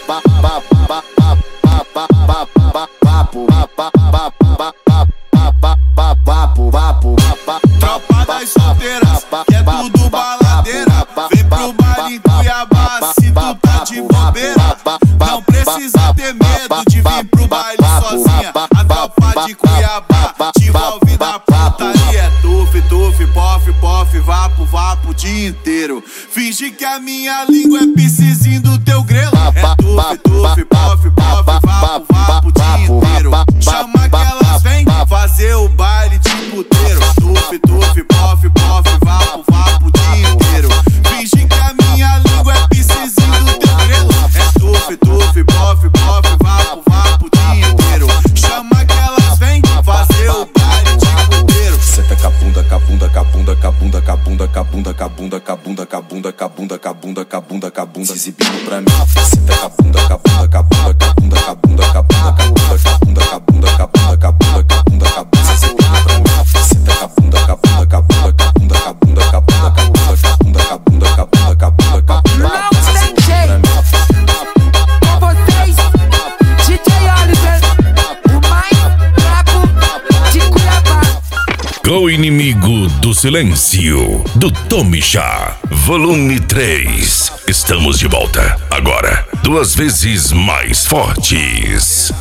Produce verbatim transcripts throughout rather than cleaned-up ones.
Tropa das solteiras, que é tudo baladeira. Vem pro baile em Cuiabá, se tu tá de bobeira. Não precisa ter medo de vir pro baile sozinha. A tropa de Cuiabá te envolve na putaria. É tuf, tuf, pof, pof, vapo, vapo o dia inteiro. Finge que a minha língua é piscizinho do teu grelo. É tuf, tuf, pof, pof, vapo, vapo o dia inteiro. Chama que elas vêm fazer o baile de puteiro. Tuf, tuf, pof, pof, vapo, vapo o dia inteiro. Finge que a minha língua é piscizinho do teu grelo. É tuf, tuf, pof, pof, vapo, vapo o dia inteiro. Chama que elas vêm fazer o baile de puteiro. Senta com a bunda, com a bunda, com a bunda, com a bunda, com a bunda, com a bunda, com a bunda, com a bunda, com a bunda, com a bunda, com a bunda, com a bunda, com a bunda, se exibindo pra mim. Senta com a bunda, com a bunda, com a bunda, com a bunda, com a bunda, com a bunda, com a bunda, com a bunda, com a bunda, com a bunda, com a bunda, com a bunda, com a bunda, se exibindo pra mim. Senta com a bunda, com a bunda, com a bunda, com a bunda, com a bunda, com a bunda, com a bunda, com a bunda, com a bunda, com a bunda, com a bunda, com a bunda, com a bunda. Com vocês, D J Oliver, o mais brabo de Cuiabá. O inimigo do silêncio, do Tomicha, volume três. Estamos de volta, agora, duas vezes mais fortes.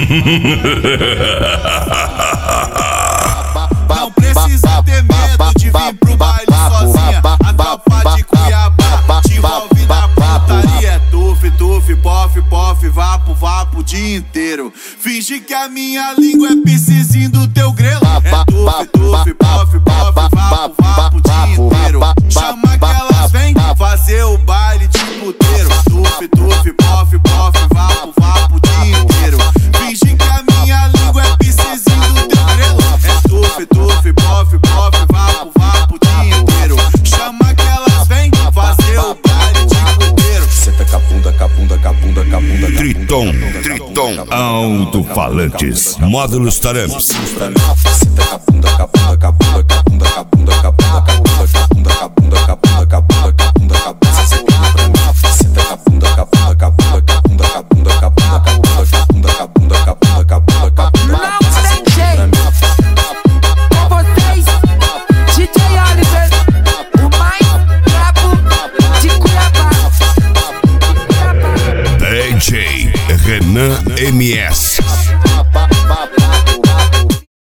Não precisa ter medo de vir pro baile sozinha. A tropa de Cuiabá te envolve na putaria. É tuf, tuf, pof, pof, vapo, vapo o dia inteiro. Finge que a minha língua é piscizinho do teu grelo. É tuf, tuf, pof, pof, vapo, vapo o dia inteiro. Chama que elas vêm fazer o baile de puteiro. Tuf, tuf, pof, pof, vapo, vapo o dia inteiro. Finge que a minha língua é piscizinho do teu grelo. É tuf, tuf, pof, pof, vapo, vapo o dia inteiro. Chama que elas vêm fazer o baile de puteiro. Senta com a bunda, com a bunda, com a bunda, com a bunda, Triton, Triton, alto-falantes, módulos Taramps. Senta com a bunda, com a bunda, com a bunda, com a bunda, com a bunda, com a bunda, com a bunda, com a bunda, com a bunda, com a bunda, com a bunda, com a bunda, com a bunda, se exibindo pra mim. Senta com a bunda, com a bunda, com a bunda, com a bunda, com a bunda, com a bunda, com a bunda, com a bunda, com a bunda, com a bunda, com a bunda, com a bunda, com a bunda, se exibindo pra mim. Com vocês, D J Oliver, o mais brabo de Cuiabá. D J Renan M S.